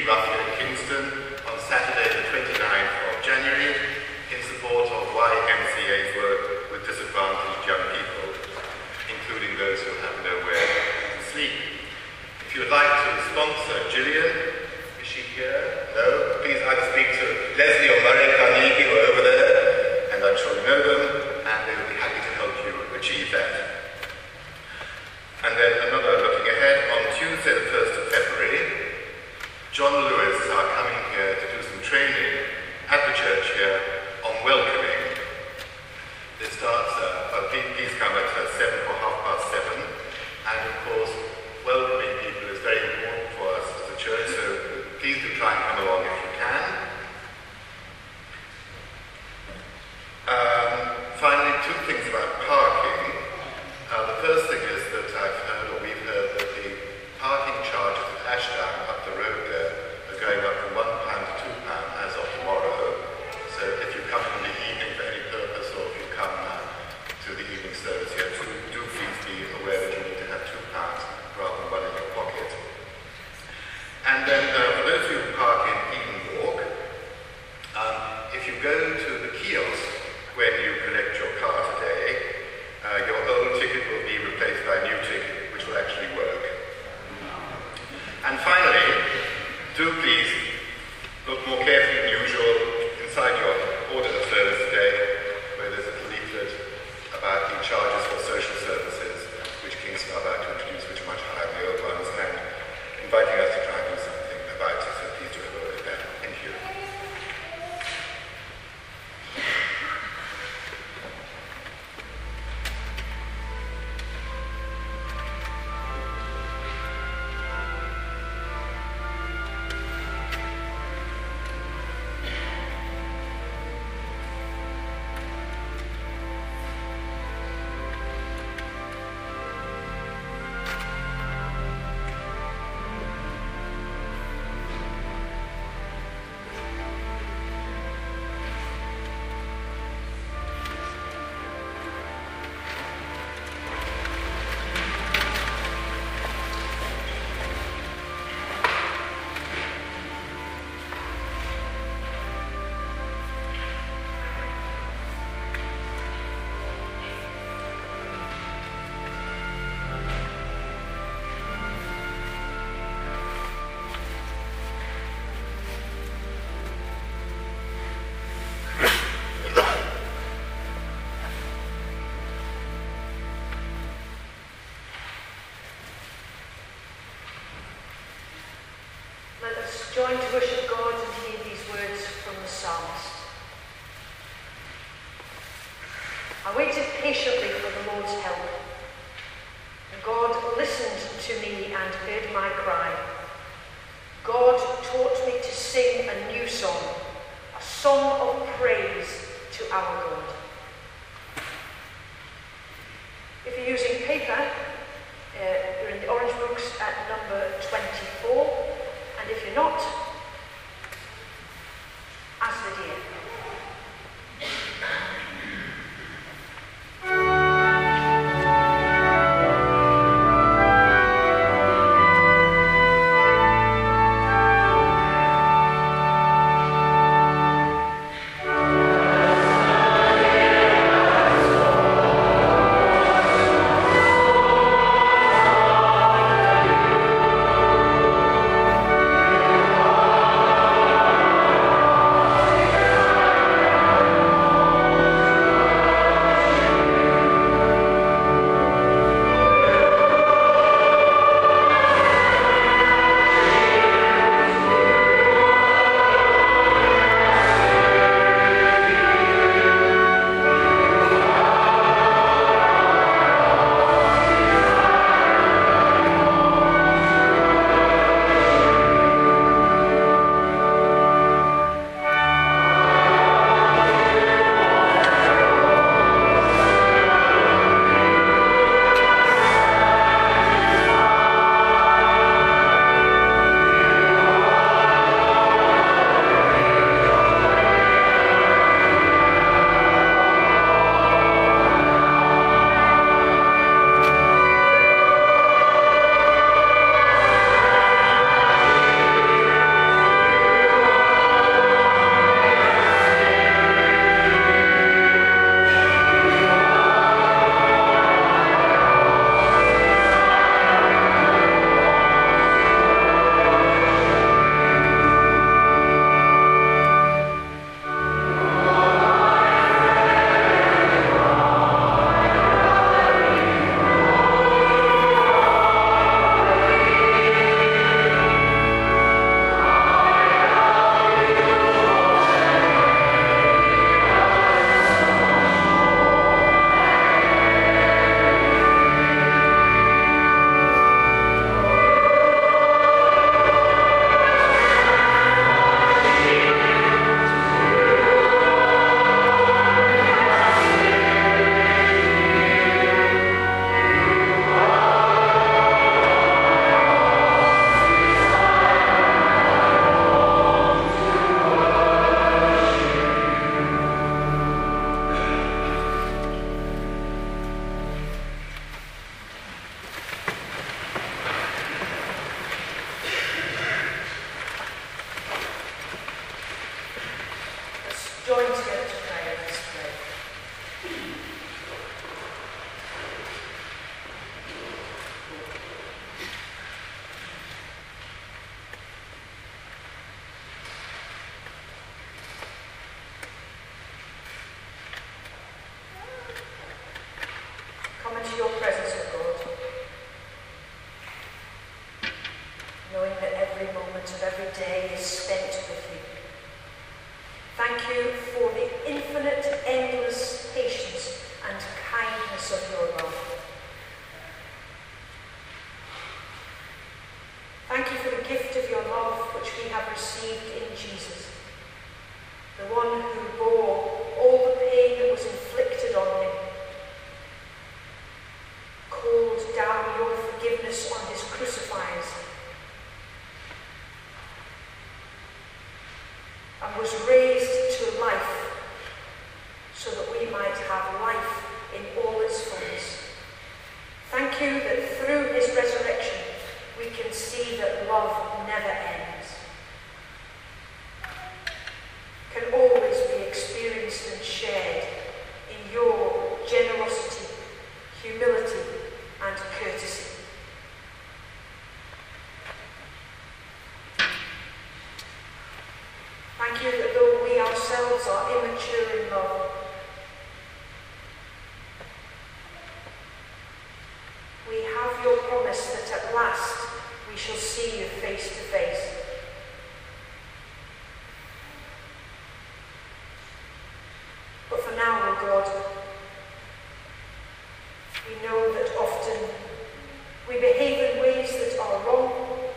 Green Roughly in Kingston on Saturday the 29th of January in support of YMCA's work with disadvantaged young people, including those who have nowhere to sleep. If you would like to sponsor Gillian, is she here? No? Please either speak to Leslie or Murray Carnegie who are over there, and I'm sure you know them, and they will be happy to help you achieve that. And then another looking ahead, on Tuesday the 1st of February, John Lewis are coming here to do some training at the church here on welcoming. This starts, please come at 7:07, and of course, welcoming people is very important for us as a church, so please do try and come along if you can. Finally, two things about parking. The first thing is that we've heard that the parking charges at Ashdown up the road there are going up from £1 to £2 as of tomorrow. So if you come in the evening for any purpose, or if you come to the evening service here, do please be aware that you need to have £2 rather than one in your pocket. And then for those of you who park in Eden Walk, if you go to the kiosk when you collect your car today, your old ticket will be replaced by a new ticket, which will actually work. And finally, do please look more carefully than usual inside your order of service today, where there's a leaflet about the charges for social services, which Kingston are about to introduce, which are much higher than the old ones, and inviting us to try and do something about it, so please do have a look at that. Thank you. Join to worship God and hear these words from the psalmist. I waited patiently for the Lord's help, and God listened to me and heard my cry. God taught me to sing a new song, a song of praise to our God. If you're using paper, you're in the orange books at number 24. And if you're not, as the deer. Thank join together to pray. Let's pray. Come into your presence, O God, knowing that every moment of every day is spent with you. Thank you for the infinite, endless patience and kindness of your love. Thank you for the gift of your love which we have received in Jesus, the one who bore all the pain that was inflicted on him, called down your forgiveness on his crucifiers, and was raised to life so that we might have life in all its fullness. Thank you that through his resurrection we can see that love never ends, can always be experienced and shared in your generosity, humility, and courtesy. Thank you that though we ourselves are immature in love, we have your promise that at last we shall see you face to face. But for now, O God, we know that often we behave in ways that are wrong.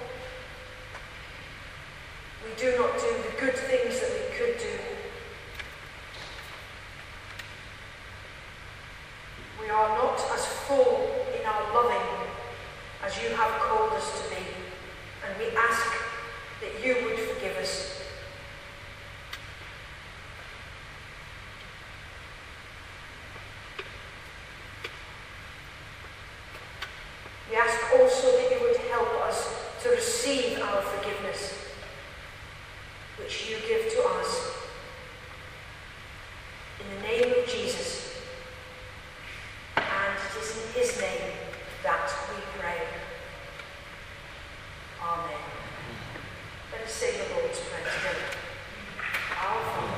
We do not do the good things that we could do. We are not as full in our loving as you have called us to be, and we ask that you would forgive us. We ask also that you would help us to receive our forgiveness, which you give to us. In the name of Jesus, and it is in his name that we pray. Amen. Let us say the Lord's Prayer together. Our Father,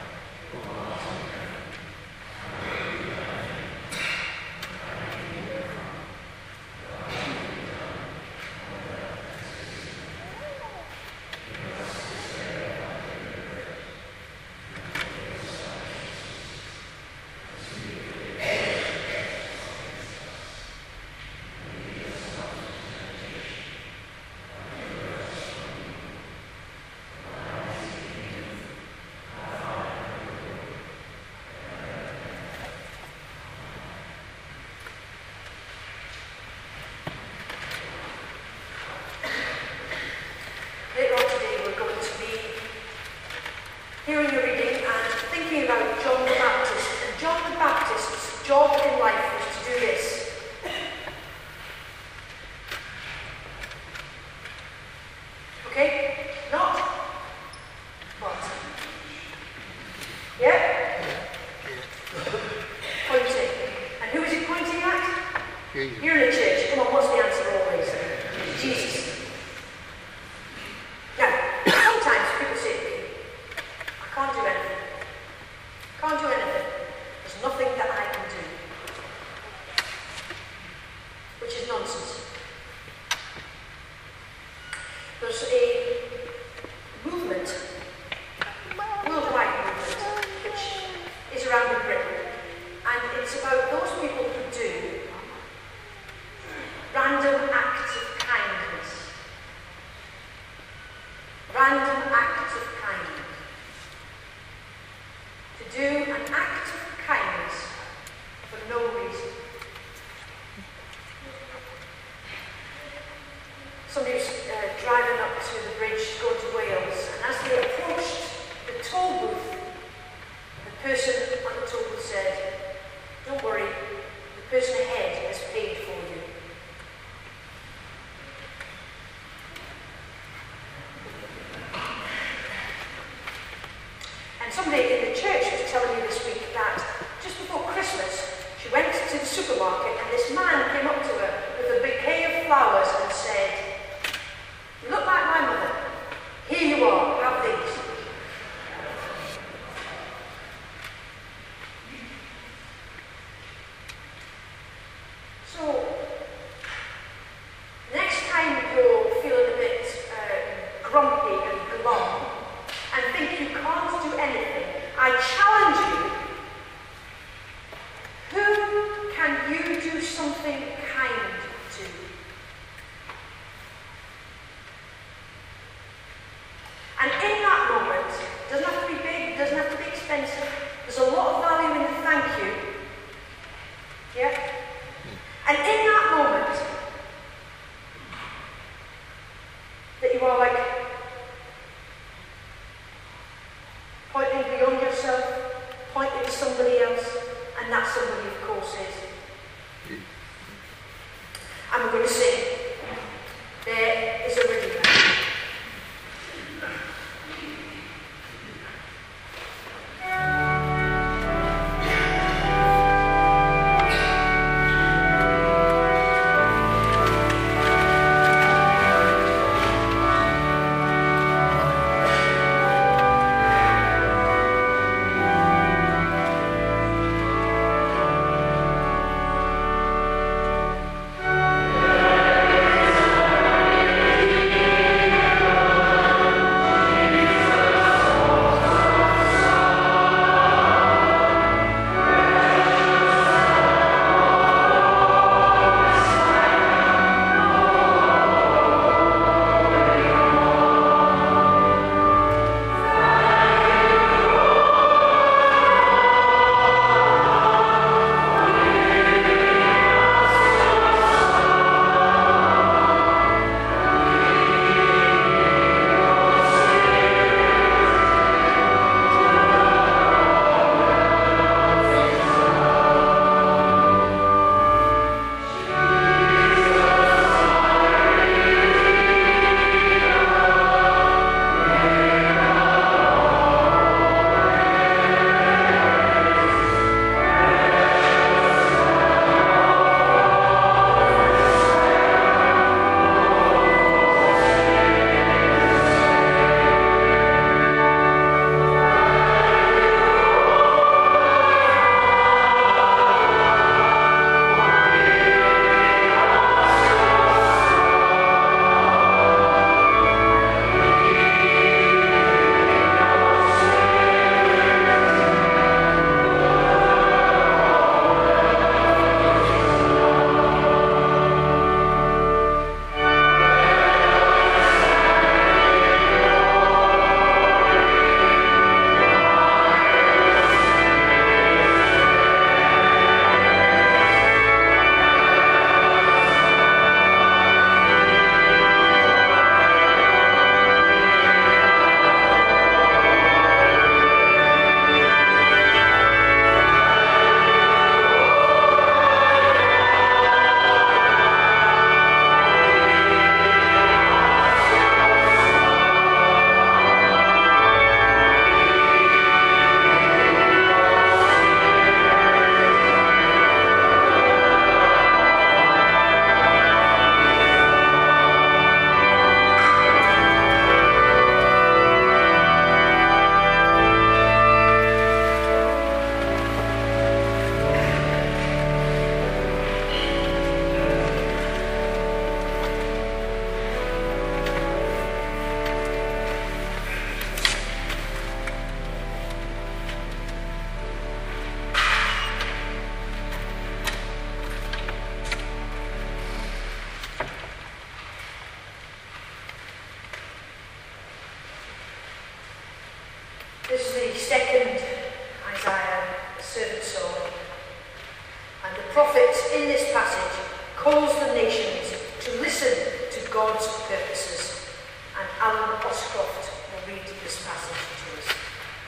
hearing a reading and thinking about John the Baptist. And John the Baptist's job in life was to do this. Okay? Not? What? Yeah? Pointing. And who is he pointing at? You're in a church. Come on, what's the answer always? Jesus. Now, sometimes people say, I can't do anything. Can't do anything. There's nothing that I can do. Which is nonsense. There's a movement, worldwide movement, which is around in Britain. And it's about those people who do random acts of kindness. Random acts of kindness. To do an act of kindness for no reason. Somebody was driving up to the bridge going to Wales, and as they approached the toll booth, the person on the toll booth said, "Don't worry, the person ahead has paid for you." And somebody in the church I challenge you, who can you do something kind to? And in that moment, it doesn't have to be big, it doesn't have to be expensive, there's a lot of value in the thank you. Yeah? And in that moment, that you are like pointing beyond yourself, pointing to somebody else, and that somebody, of course, is. And we're going to sing. There is a Redeemer. This is the second Isaiah servant song. And the prophet in this passage calls the nations to listen to God's purposes. And Alan Oscroft will read this passage to us.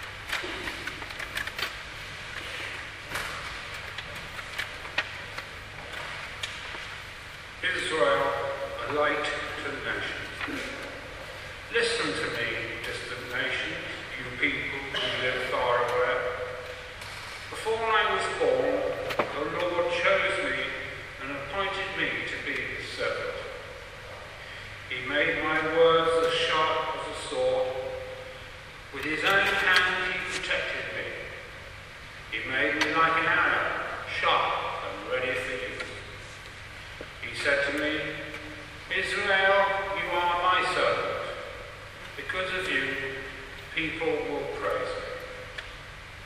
Israel, a light to the nations. Listen to me, distant nations, you people who live far away. Before I was born, the Lord chose me and appointed me to be his servant. He made my words as sharp as a sword. With his own hand he protected me. He made me like an arrow, sharp and ready for use. He said to me, Israel, you are my servant. Because of you, people will praise me.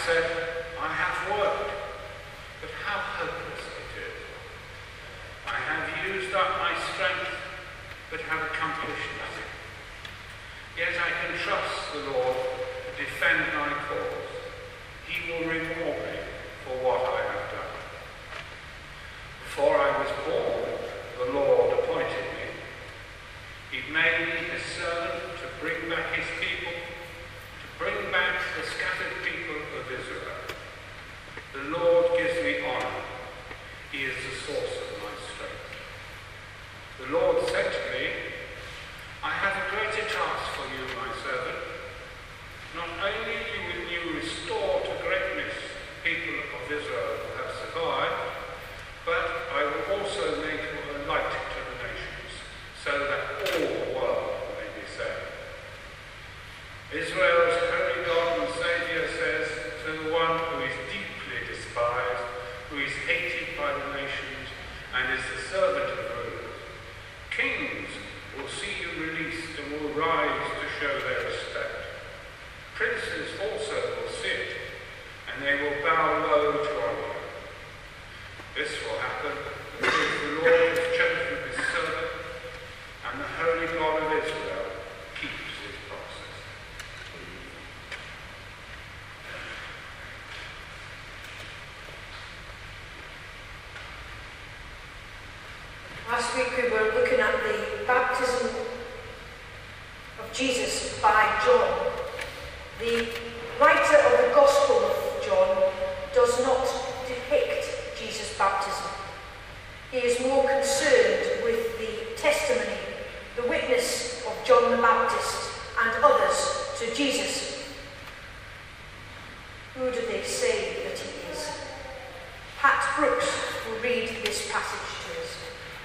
said, I have worked, but how hopeless it is. I have used up my strength, but have accomplished nothing. Yet I can trust the Lord to defend my cause. He will reward me for what I have done. Before I was born, the Lord appointed me. He made me his servant to bring back his people, to bring back the scattered people of Israel. The Lord gives me honor. He is the source of my strength. The Lord said to me, I have a greater task for you, my servant. Not only will you restore to greatness people of Israel who have survived, but I will also make you a light to the nations, so that all the world may be saved. Israel's holy God and Saviour says to the one who is deeply despised, who is hated by the nations, and is the servant of rulers, kings will see you released and will rise to show their respect. Princes also will sit, and they will bow low to honor you. This will happen because the Lord has chosen his servant, and the Holy God of Israel keeps his promises. Last week we were looking at the baptism of Jesus by John. The writer of the Gospel of John does not depict Jesus' baptism. He is more concerned with the testimony, the witness of John the Baptist and others to Jesus. Who do they say that he is? Pat Brooks will read this passage to us.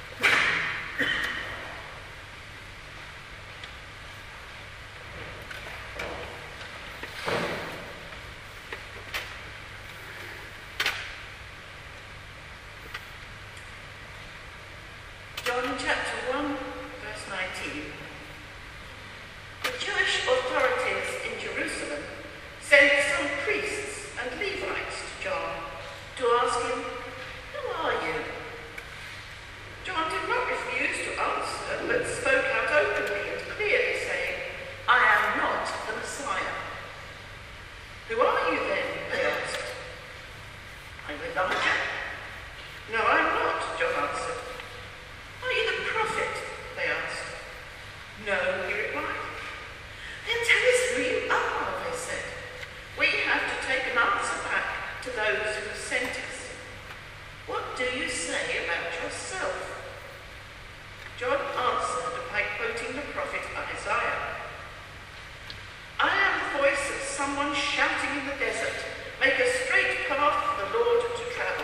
John chapter 1, verse 19. The Jewish authorities in Jerusalem sent some priests and Levites to John to ask him, who are you? John did not refuse to answer, but spoke out openly and clearly, saying, I am not the Messiah. Who are you then? They asked. I'm Elijah. No, I'm not, John answered. Are you the prophet? They asked. No, he replied. Then tell us who you are, they said. We have to take an answer back to those who sent us. What do you say about yourself? John answered by quoting the prophet Isaiah. I am the voice of someone shouting in the desert, make a straight path for the Lord to travel.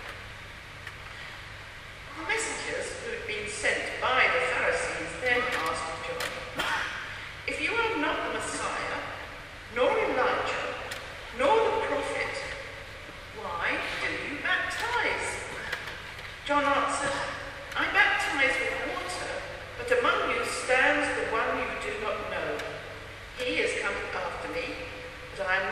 The messengers who had been sent by the Pharisees then asked John, if you are not the Messiah, nor Elijah, nor the prophet, why do you baptize? John answered, I baptize with water, but among you stands the one you do not know. He is coming after me, but I am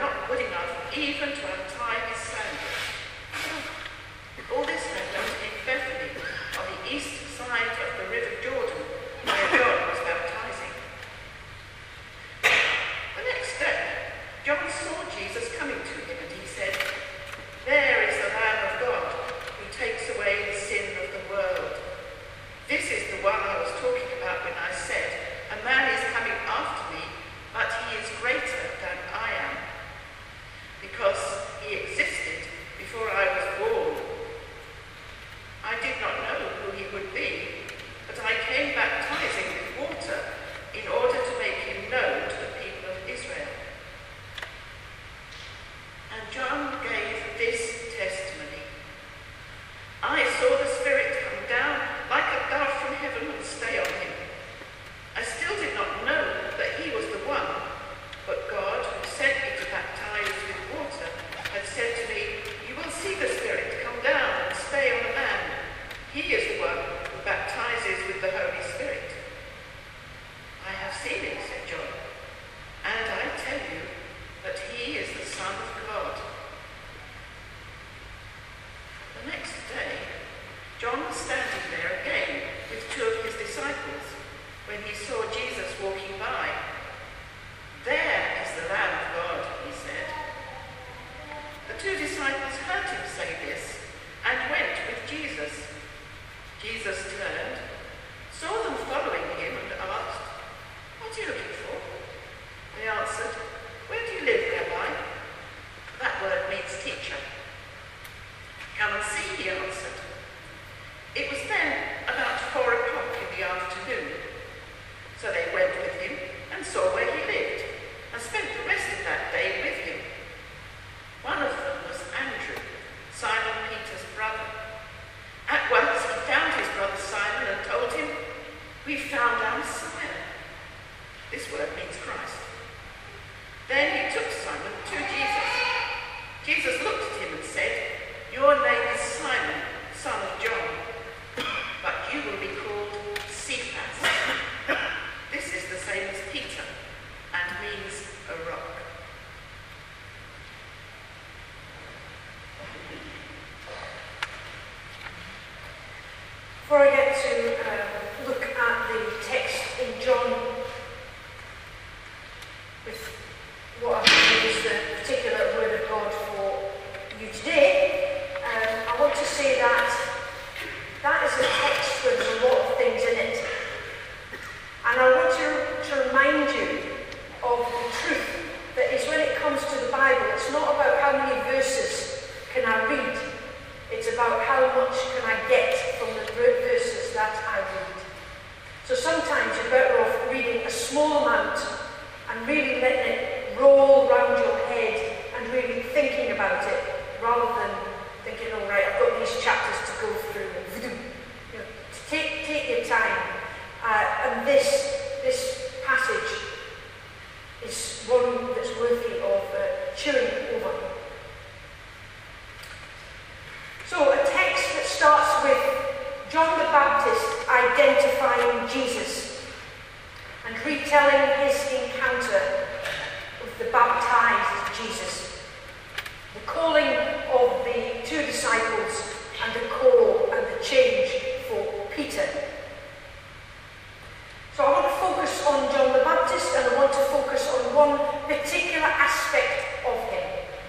say that that is a text with a lot of things in it. And I want to remind you of the truth that is when it comes to the Bible, it's not about how many verses can I read. It's about how much can I get from the verses that I read. So sometimes you're better off reading a small amount and really letting it roll round your head and really thinking about it, rather than thinking, all right, I've got these chapters to go through. You know, take your time. And this passage is one that's worthy of chewing over. So a text that starts with John the Baptist identifying Jesus and retelling his encounter with the baptized Jesus, the calling of the two disciples and the call and the change for Peter. So I want to focus on John the Baptist, and I want to focus on one particular aspect of him.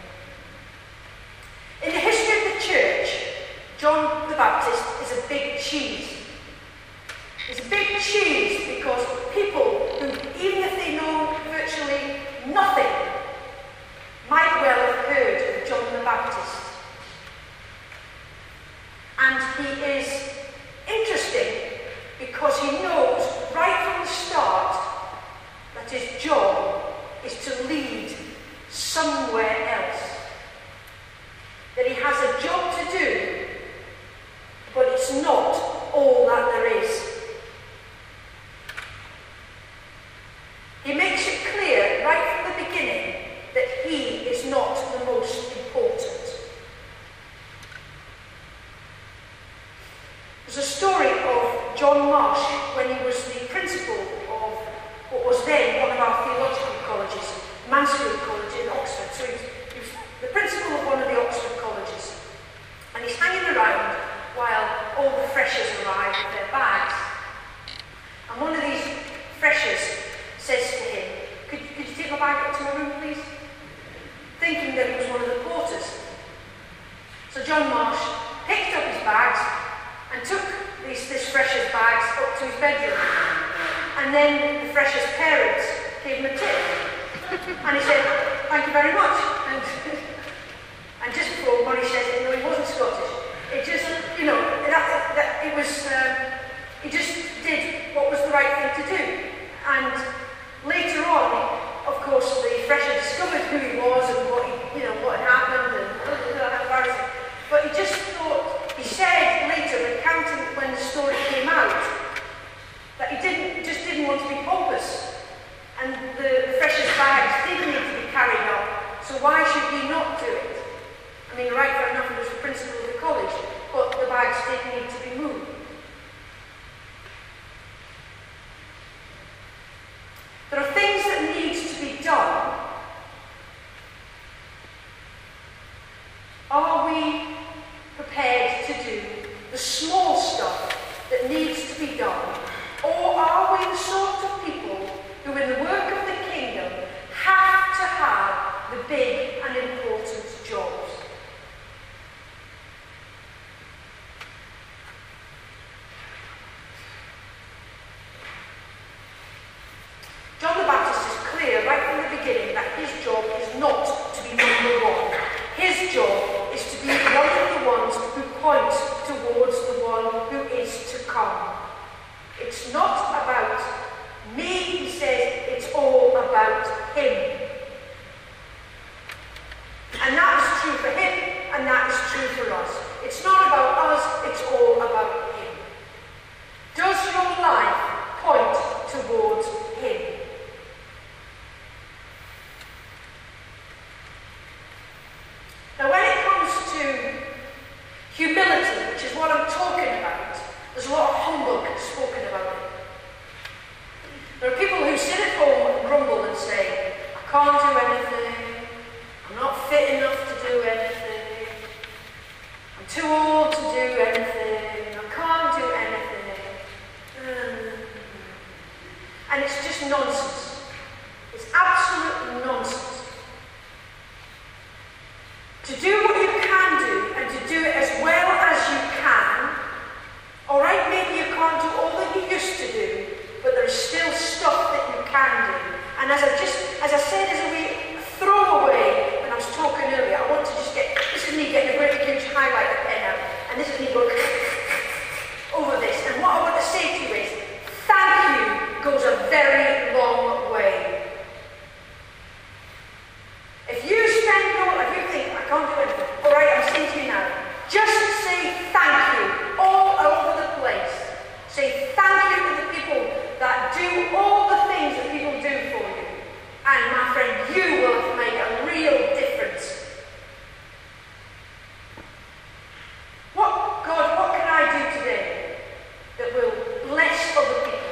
In the history of the church, John the Baptist is a big cheese. It's a big cheese because people who, even if they know virtually nothing, might well have heard of John the Baptist. And he is interesting because he knows right from the start that his job is to lead somewhere else. That he has a job to do, but it's not all that there is. He makes it clear right from the beginning that he is not the most important. There's a story of John Marsh when he was the principal of what was then one of our theological colleges, Mansfield College in Oxford. So he was the principal of one of the Oxford colleges. And he's hanging around while all the freshers arrive with their bags. And one of these freshers says to him, could you take my bag up to my room, please? Thinking that it was one of the porters. So John Marsh picked up his bags and took this fresher's bags up to his bedroom. And then the fresher's parents gave him a tip. And he said, thank you very much. And just before Murray says, no, he wasn't Scottish. It just, you know, it was, he just did what was the right thing to do. And later on, of course, the fresher discovered who he was and what had happened, and how embarrassing. But he just thought, he said later, recounting when the story came out, that he just didn't want to be pompous. And the fresher's bags did need to be carried up, so why should he not do it? I mean, right fair enough, he was the principal of the college, but the bags did need to be moved. There are things that need to be done. Are we prepared to do the small stuff that needs to be done? Or are we the sort of people who in the work of the kingdom have to have the big and important jobs? John the Baptist is clear right from the beginning that his job is not to be number one. His job is to be one of the ones who point towards the one who is to come. It's not about me, he says, it's all about him. And that is true for him, and that is true for us. It's not about us, it's all about him. Does your life point towards him? Now when it comes to humility, which is what I'm talking about, there's a lot of humbug spoken about it. There are people who sit at home and grumble and say, I can't do anything, I'm not fit enough to do anything, I'm too old to do anything, I can't do anything. And it's just nonsense. It's absolute nonsense. To do what you can do and to do it as well as And as I said as a wee throwaway when I was talking earlier, I want to just get, this is me getting a great huge highlighter pen out, and this is me going over this. And what I want to say to you is, thank you goes a very long way. If you spend your life, if you think, I can't do anything, alright, I'm saying to you now, just say thank you all over the place. Say thank you to the people that do all the things that people do for you. And my friend, you will have made a real difference. God, what can I do today that will bless other people?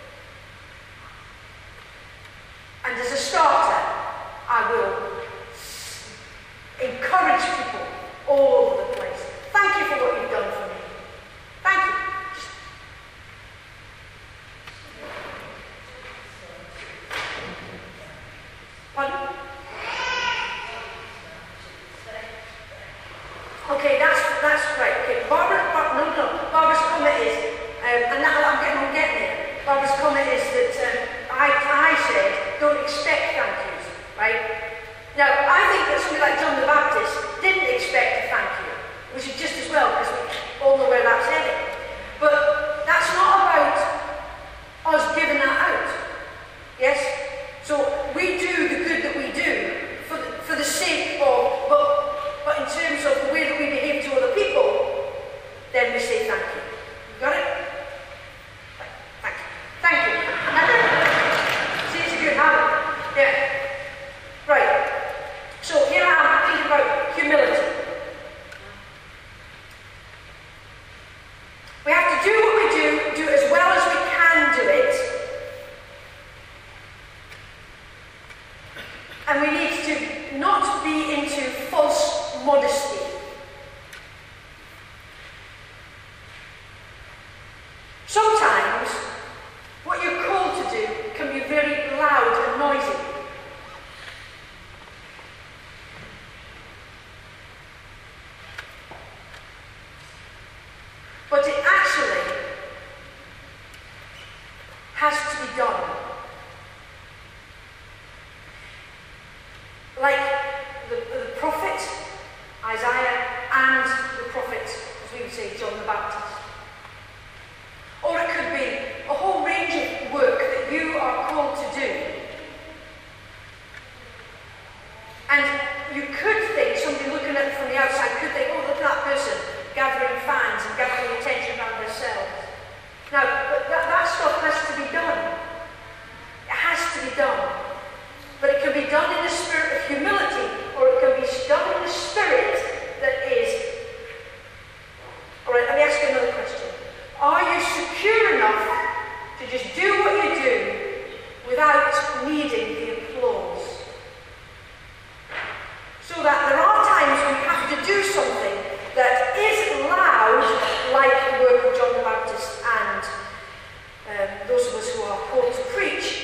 And as a starter, I will encourage people all over the place. Thank you for what you've done for me. Thank you. Pardon? Okay, that's right. Okay, Barbara's comment is, and now I'm getting there. Barbara's comment is that I said, don't expect thank yous, right? Now, I think that somebody like John the Baptist didn't expect a thank you, which is just as well, because we all know where that's heading. But that's not about us giving that out. Yes? So we do the good that we do for the sake of, but in terms of the way that we behave to other people, then we say thank you. You got it? Thank you. Thank you. See, it's a good habit. Yeah. Right. So here I am thinking about humility. We have to do what we do it as well as we can do it. And we need to not be into false modesty. Sometimes what you're called to do can be very loud and noisy. But it actually has to be done. Like the prophet Isaiah and the prophet, as we would say, John the Baptist. Or it could be a whole range of work that you are called to do. And you could think, somebody looking at it from the outside could think, oh, look at that person gathering fans and gathering attention around themselves. Now, but that stuff has to be done. It has to be done. But it can be done in the spirit of humility, or it can be done in the spirit that is. Alright, let me ask you another question. Are you secure enough to just do what you do without needing the applause? So that there are times when you have to do something that is loud, like the work of John the Baptist and those of us who are called to preach.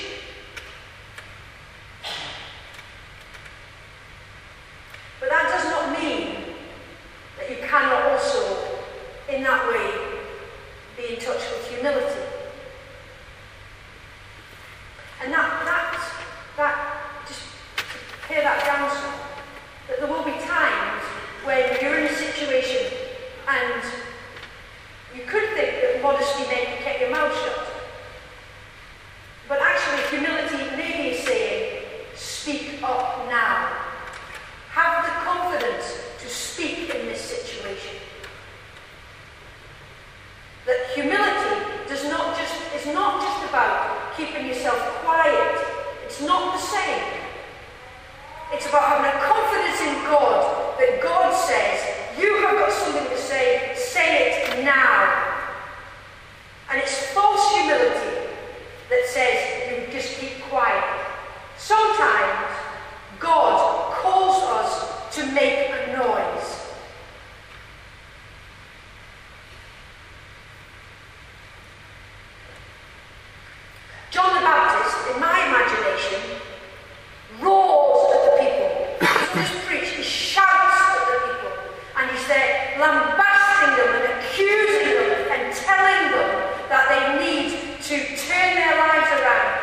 But that does not mean that you cannot also, in that way, be in touch with humility. And that just to pare that down some, that there will be times when you're in a situation and you could think that modesty meant you kept your mouth shut. But actually, humility may be saying, speak up now. Have the confidence to speak in this situation. That humility is not just about keeping yourself quiet. It's not the same. It's about having a confidence in God, that God says, you have got something to say it now. And it's false humility that says you just keep quiet. Sometimes God calls us to make a noise. John the Baptist, in my imagination, roars at the people. He doesn't preach, he shouts at the people. And he's there lambasting them and accusing them and telling them that they need to turn their lives around.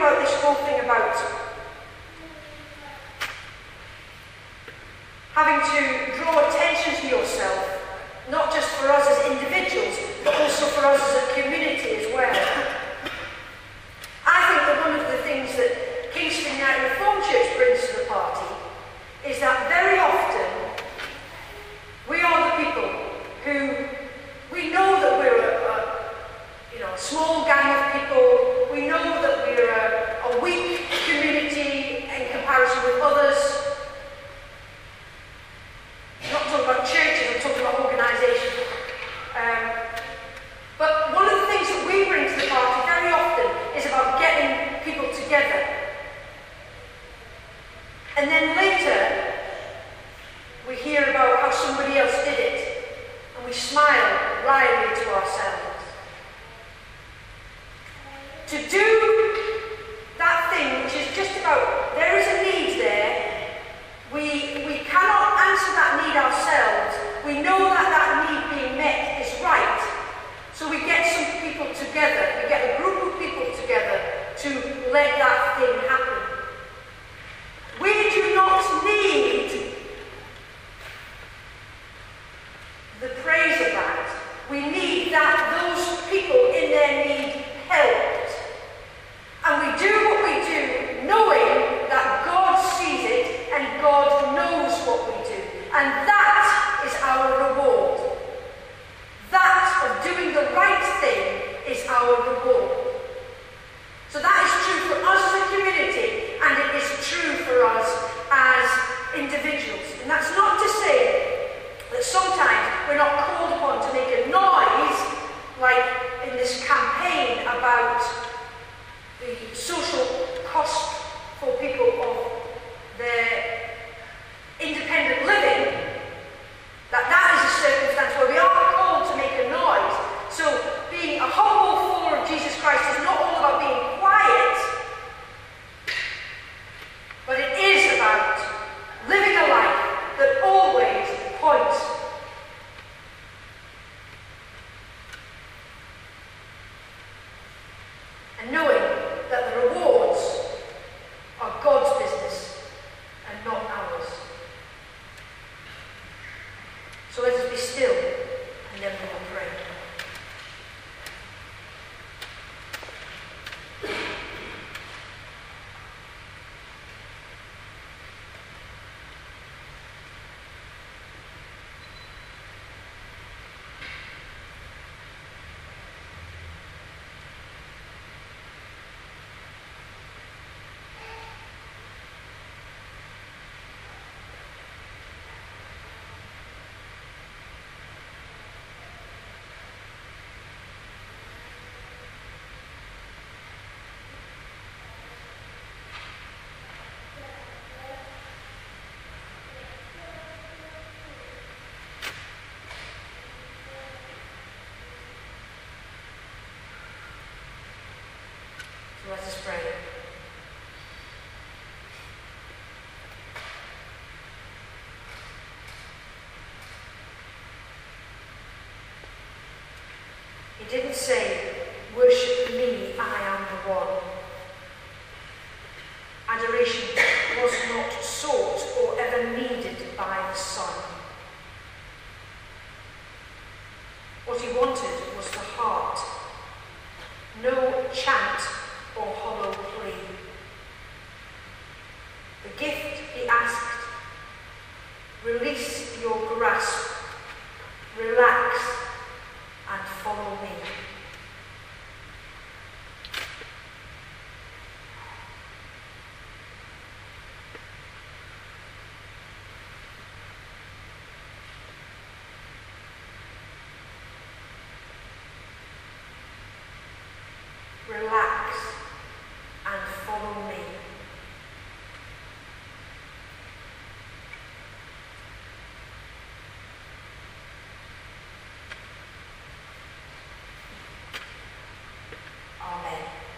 about this whole thing about having to draw attention to yourself, not just for us as individuals, but also for us as a community as well. I think that one of the things that Kingston United Reformed Church brings to the party is that very often we are the people who, we know that we're a small gang of people, we know that we're a weak community in comparison with others. I'm not talking about churches, I'm talking about organisations. But one of the things that we bring to the party very often is about getting people together. And then later, we hear about how somebody else did it, and we smile wryly to ourselves. To do that thing which is just about, there is a need there, we cannot answer that need ourselves. We know that that need being met is right. So we get some people together, we get a group of people together to let that thing happen. We do not need the praise of that. We need that those people in their need helped. And we do what we do knowing that God sees it and God knows what we do. And that is our reward. That of doing the right thing is our reward. So that is true for us as a community, and it is true for us as individuals. And that's not to say that sometimes we're not called upon to make a noise, like in this campaign about the social cost for people of their independent living, that is a circumstance where we are called to make a noise. So being a humble follower of Jesus Christ is not all about being quiet, but it is about living a life that always points and knowing that the rewards are God's business and not ours. So let us be still, and then we will pray. So let us pray. He didn't say, worship me, I am the one. Adoration was not sought or ever needed by the Son. What he wanted was the heart. No chant or hollow plea. The gift he asked, release your grasp, relax and follow me. Relax and follow me. Amen.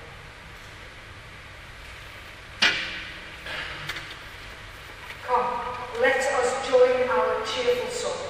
Come, let us join our cheerful songs.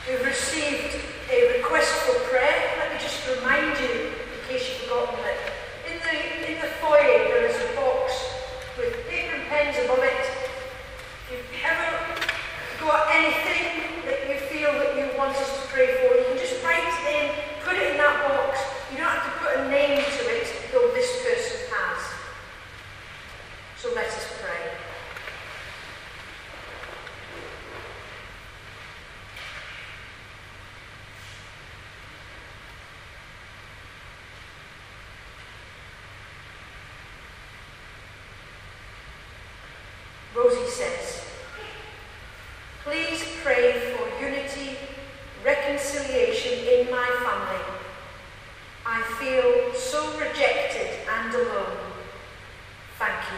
We've received a request for prayer. Let me just remind you, in case you've forgotten it, in the foyer there is a box with paper and pens above it. If you've ever got anything that you feel that you want us to pray for, you can just write it in, put it in that box. You don't have to put a name to it, though this person has. So let us pray. Rosie says, please pray for unity, reconciliation in my family. I feel so rejected and alone. Thank you.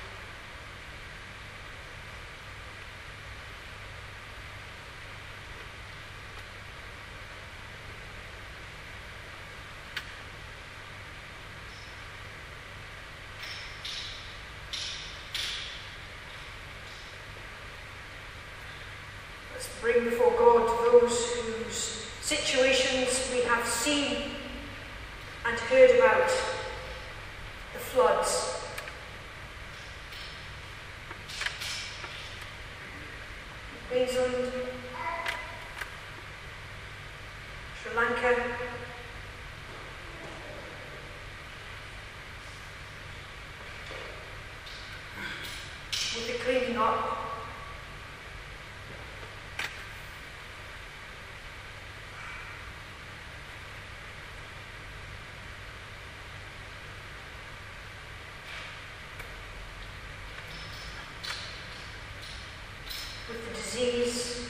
Let's bring before God those whose situations we have seen and heard about. The floods, Queensland, Sri Lanka, with the cleaning up. With the disease,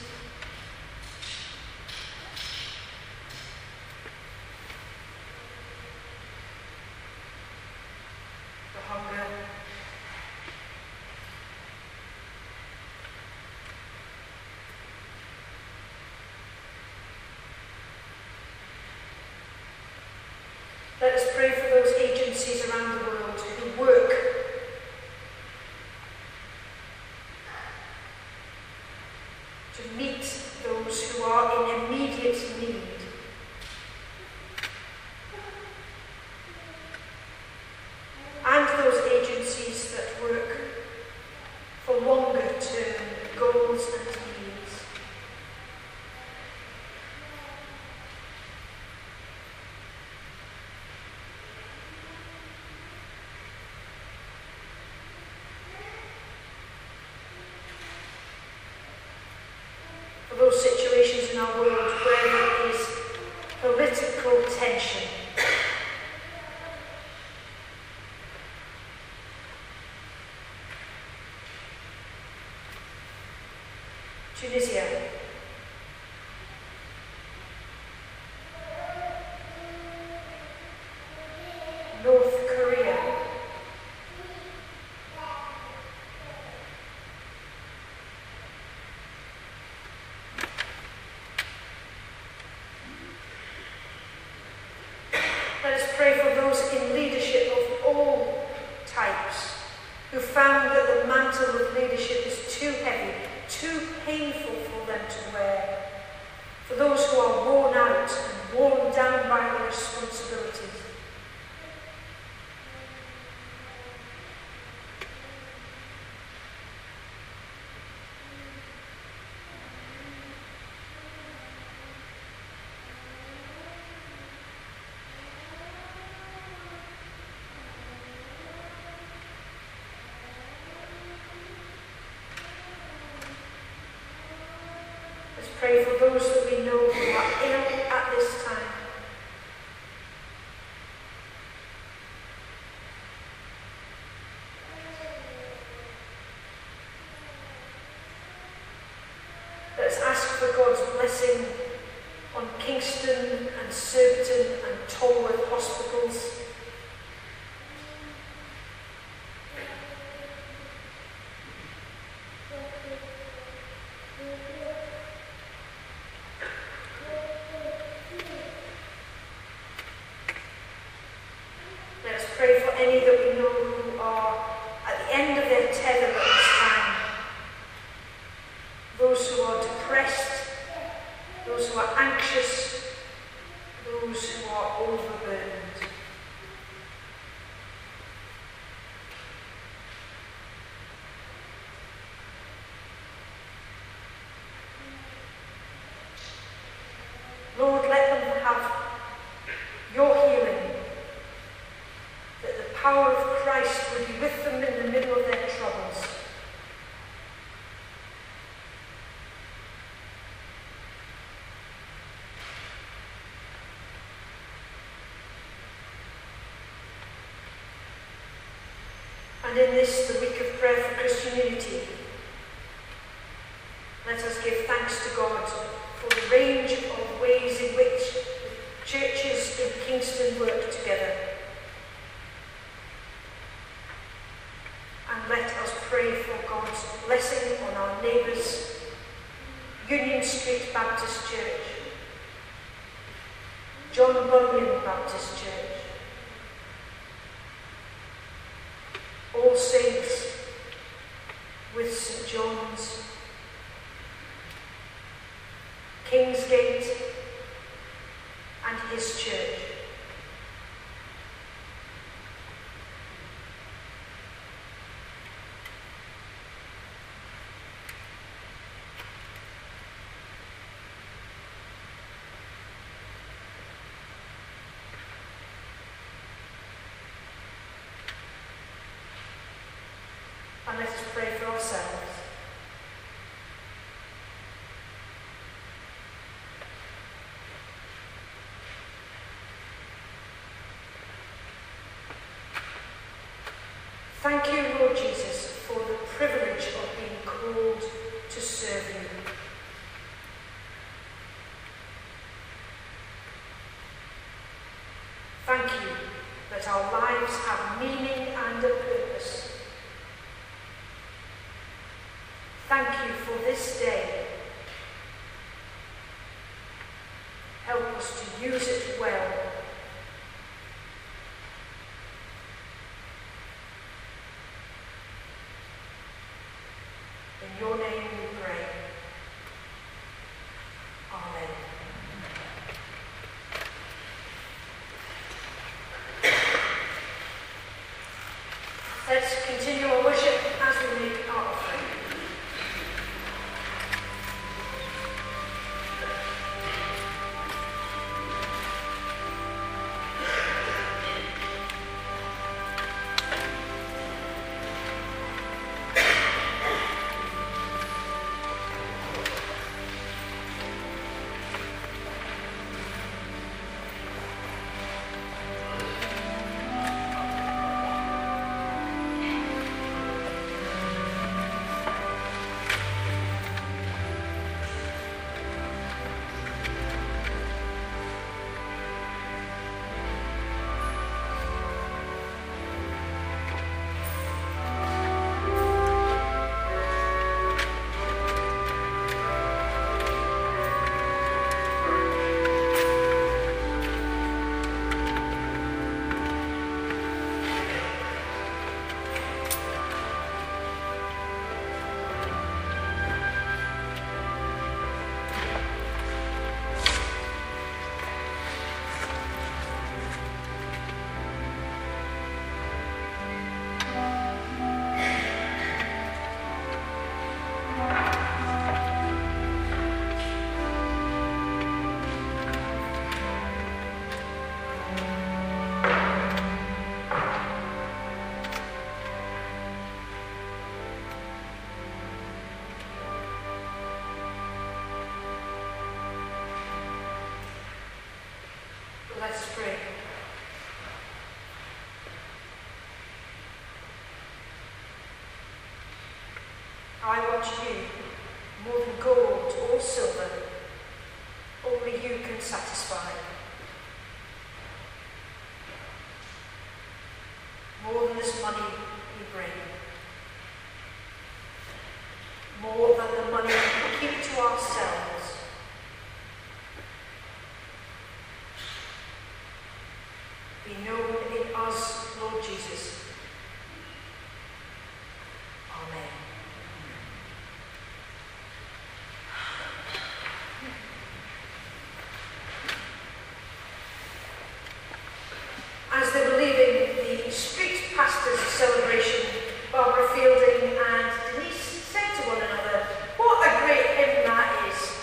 the hunger, let us pray for those agencies around the world who work to meet those who are in immediate need. And those agencies that work for longer term goals and needs. For those situations in our world where there is political tension. Tunisia, North Korea, let us pray for those in leadership of all types who found that the mantle of leadership is too heavy, too painful for them to wear. For those who are worn out and worn down by their responsibilities. Let's pray for those that we know who are ill at this time. Let's ask for God's blessing on Kingston and Surbiton and Tolworth hospitals. Let us pray for any that we know who are at the end of their tether at this time. Those who are depressed, those who are Lord, let them have your healing, that the power of Christ would be with them in the middle of their troubles. And in this, the week of prayer for Christian unity, let us give thanks to God for the range of ways in which churches in Kingston work together. And let us pray for God's blessing on our neighbours, Union Street Baptist Church, John Bunyan Baptist Church, All Saints with St John's, Kingsgate and his church. And let us pray for ourselves. Thank you, Lord Jesus, for the privilege of being called to serve you. Thank you that our lives have meaning and a purpose. Thank you for this day. Help us to use it well. In your name we pray. Amen. Let's continue our worship as we make our offering. Let's pray. I want you more than gold or silver. Only you can satisfy. More than this money we bring. More than the money we keep to ourselves. Be known in us, Lord Jesus. Amen. As they were leaving the street pastors' celebration, Barbara Fielding and Denise said to one another, "What a great hymn that is."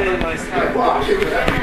really nice.